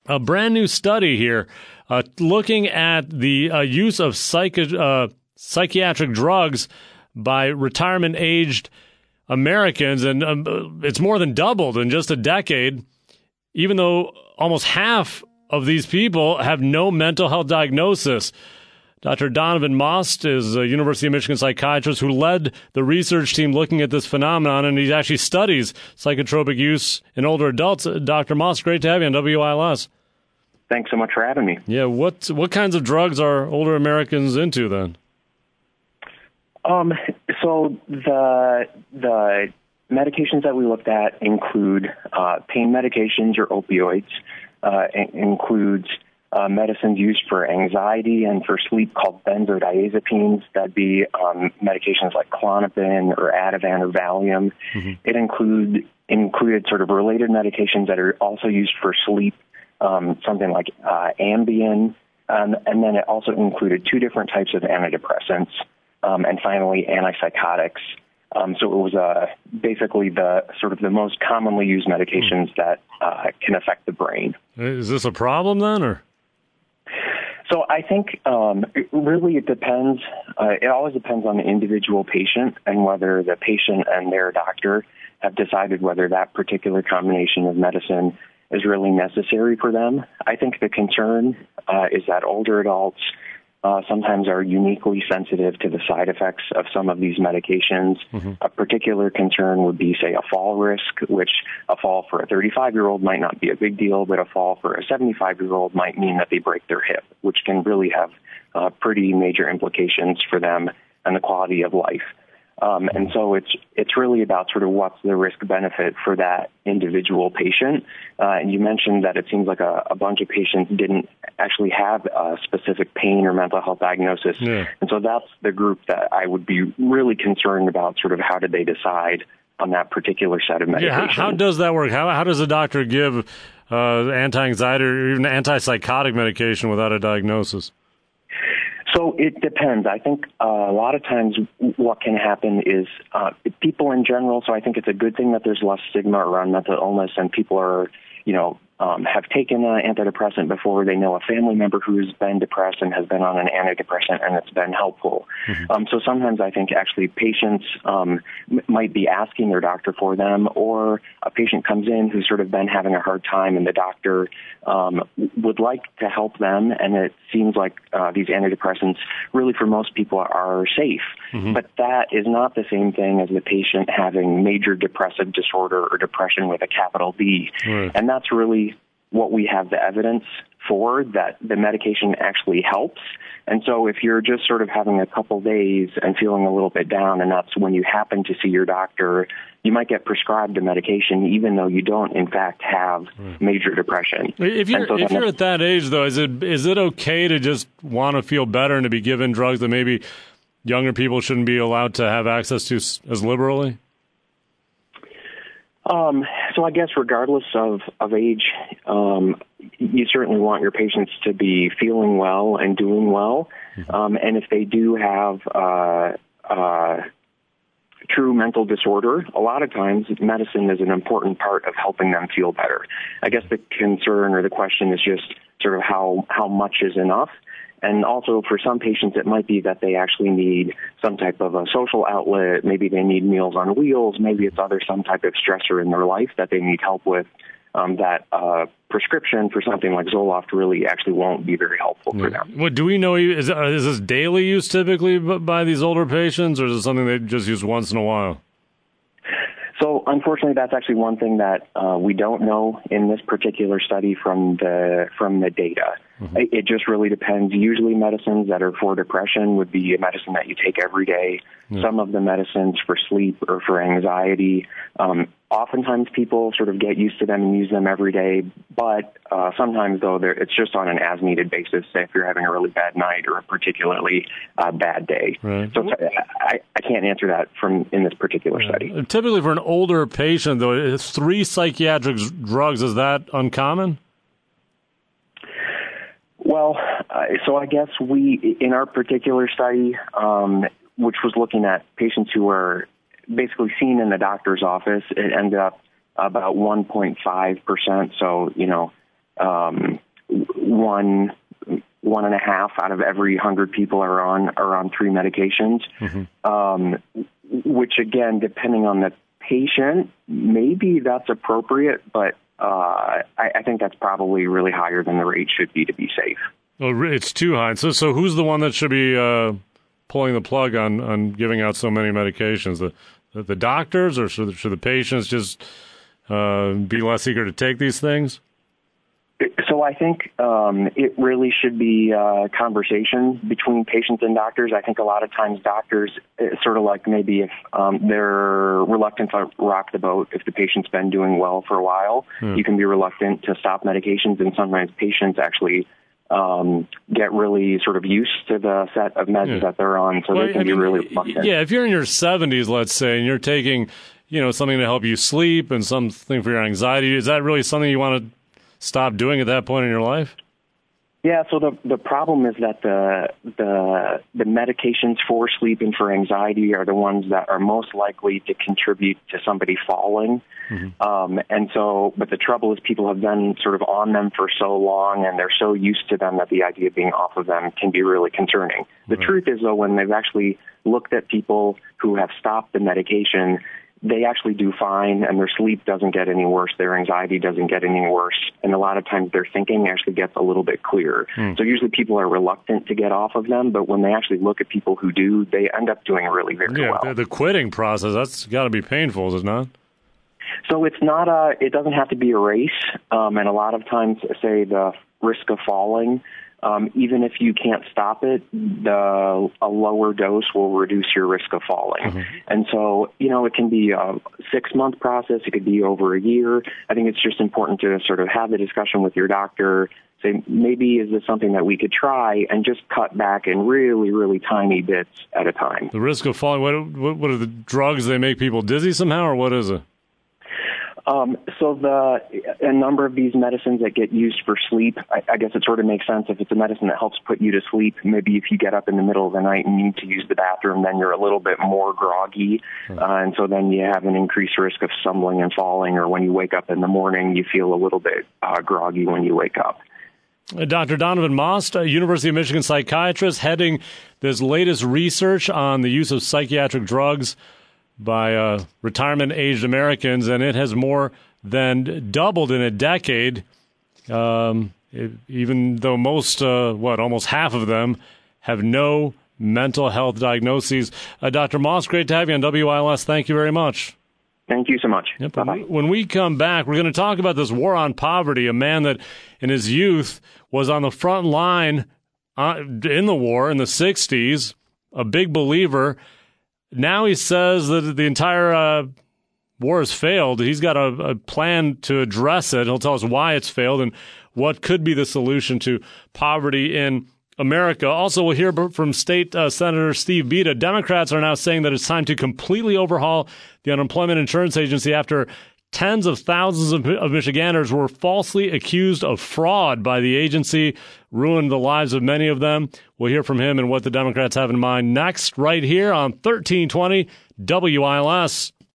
a brand new study here looking at the use of psychiatric drugs by retirement-aged Americans, and it's more than doubled in just a decade, even though almost half of these people have no mental health diagnosis. Dr. Donovan Most is a University of Michigan psychiatrist who led the research team looking at this phenomenon, and he actually studies psychotropic use in older adults. Dr. Most, great to have you on WILS. Thanks so much for having me. Yeah, what kinds of drugs are older Americans into then? So the medications that we looked at include pain medications or opioids, includes medicines used for anxiety and for sleep called benzodiazepines. That'd be medications like Klonopin or Ativan or Valium. Mm-hmm. It included sort of related medications that are also used for sleep, something like Ambien, and then it also included 2 different types of antidepressants. And finally, antipsychotics. So it was basically the most commonly used medications that can affect the brain. Is this a problem then, or? So I think it depends. It always depends on the individual patient and whether the patient and their doctor have decided whether that particular combination of medicine is really necessary for them. I think the concern is that older adults sometimes are uniquely sensitive to the side effects of some of these medications. Mm-hmm. A particular concern would be, say, a fall risk, which a fall for a 35-year-old might not be a big deal, but a fall for a 75-year-old might mean that they break their hip, which can really have pretty major implications for them and the quality of life. And so it's really about sort of what's the risk benefit for that individual patient. And you mentioned that it seems like a bunch of patients didn't actually have a specific pain or mental health diagnosis. Yeah. And so that's the group that I would be really concerned about, sort of how did they decide on that particular set of medications. Yeah, how does that work? How does a doctor give anti-anxiety or even antipsychotic medication without a diagnosis? So it depends. I think a lot of times what can happen is people in general, so I think it's a good thing that there's less stigma around mental illness and people are, have taken an antidepressant before. They know a family member who's been depressed and has been on an antidepressant and it's been helpful. Mm-hmm. So sometimes I think actually patients might be asking their doctor for them, or a patient comes in who's sort of been having a hard time and the doctor would like to help them, and it seems like these antidepressants really for most people are safe. Mm-hmm. But that is not the same thing as the patient having major depressive disorder or depression with a capital D. Right. And that's really what we have the evidence for, that the medication actually helps. And so if you're just sort of having a couple days and feeling a little bit down, and that's when you happen to see your doctor, you might get prescribed a medication even though you don't, in fact, have major depression. If you're at that age, though, is it okay to just want to feel better and to be given drugs that maybe younger people shouldn't be allowed to have access to as liberally? So I guess regardless of age, you certainly want your patients to be feeling well and doing well. And if they do have true mental disorder, a lot of times medicine is an important part of helping them feel better. I guess the concern or the question is just sort of how much is enough. And also for some patients, it might be that they actually need some type of a social outlet. Maybe they need Meals on Wheels. Maybe it's some type of stressor in their life that they need help with. That prescription for something like Zoloft really actually won't be very helpful for them. What do we know? Is this daily use typically by these older patients, or is it something they just use once in a while? So unfortunately, that's actually one thing that we don't know in this particular study from the data. Mm-hmm. It just really depends. Usually medicines that are for depression would be a medicine that you take every day. Yeah. Some of the medicines for sleep or for anxiety, oftentimes people sort of get used to them and use them every day. But sometimes, though, it's just on an as-needed basis, say if you're having a really bad night or a particularly bad day. Right. So I can't answer that in this particular study. Typically for an older patient, though, it's 3 psychiatric drugs. Is that uncommon? Well, so I guess in our particular study, which was looking at patients who were basically seen in the doctor's office, it ended up about 1.5%. So, one and a half out of every 100 people are on 3 medications, which again, depending on the patient, maybe that's appropriate, but I think that's probably really higher than the rate should be to be safe. Oh, it's too high. So who's the one that should be pulling the plug on giving out so many medications? The doctors, or should the patients just be less eager to take these things? So I think it really should be a conversation between patients and doctors. I think a lot of times doctors, it's sort of like maybe if they're reluctant to rock the boat if the patient's been doing well for a while, you can be reluctant to stop medications, and sometimes patients actually get really sort of used to the set of meds that they're on, so they can be really reluctant. Yeah, if you're in your 70s, let's say, and you're taking, something to help you sleep and something for your anxiety, is that really something you want to stop doing at that point in your life? Yeah, so the problem is that the medications for sleep and for anxiety are the ones that are most likely to contribute to somebody falling. But the trouble is people have been sort of on them for so long, and they're so used to them that the idea of being off of them can be really concerning. The truth is, though, when they've actually looked at people who have stopped the medication, they actually do fine, and their sleep doesn't get any worse, their anxiety doesn't get any worse, and a lot of times their thinking actually gets a little bit clearer. So usually people are reluctant to get off of them, but when they actually look at people who do, they end up doing really very well. The quitting process, that's got to be painful, is it not? So it's not it doesn't have to be a race, and a lot of times, say, the risk of falling, even if you can't stop it, a lower dose will reduce your risk of falling. And so, it can be a 6-month process. It could be over a year. I think it's just important to sort of have the discussion with your doctor, say, maybe is this something that we could try, and just cut back in really, really tiny bits at a time. The risk of falling, what are the drugs? They make people dizzy somehow, or what is it? A number of these medicines that get used for sleep, I guess it sort of makes sense if it's a medicine that helps put you to sleep. Maybe if you get up in the middle of the night and need to use the bathroom, then you're a little bit more groggy. And so then you have an increased risk of stumbling and falling, or when you wake up in the morning, you feel a little bit groggy when you wake up. Dr. Donovan Most, a University of Michigan psychiatrist, heading this latest research on the use of psychiatric drugs by retirement-aged Americans, and it has more than doubled in a decade, even though most, almost half of them have no mental health diagnoses. Dr. Most, great to have you on WILS. Thank you very much. Thank you so much. Yep. Bye-bye. When we come back, we're going to talk about this war on poverty, a man that in his youth was on the front line in the war in the 60s, a big believer. Now he says that the entire war has failed. He's got a plan to address it. He'll tell us why it's failed and what could be the solution to poverty in America. Also, we'll hear from State Senator Steve Beda. Democrats are now saying that it's time to completely overhaul the Unemployment Insurance Agency after tens of thousands of Michiganders were falsely accused of fraud by the agency, ruined the lives of many of them. We'll hear from him and what the Democrats have in mind next, right here on 1320 WILS.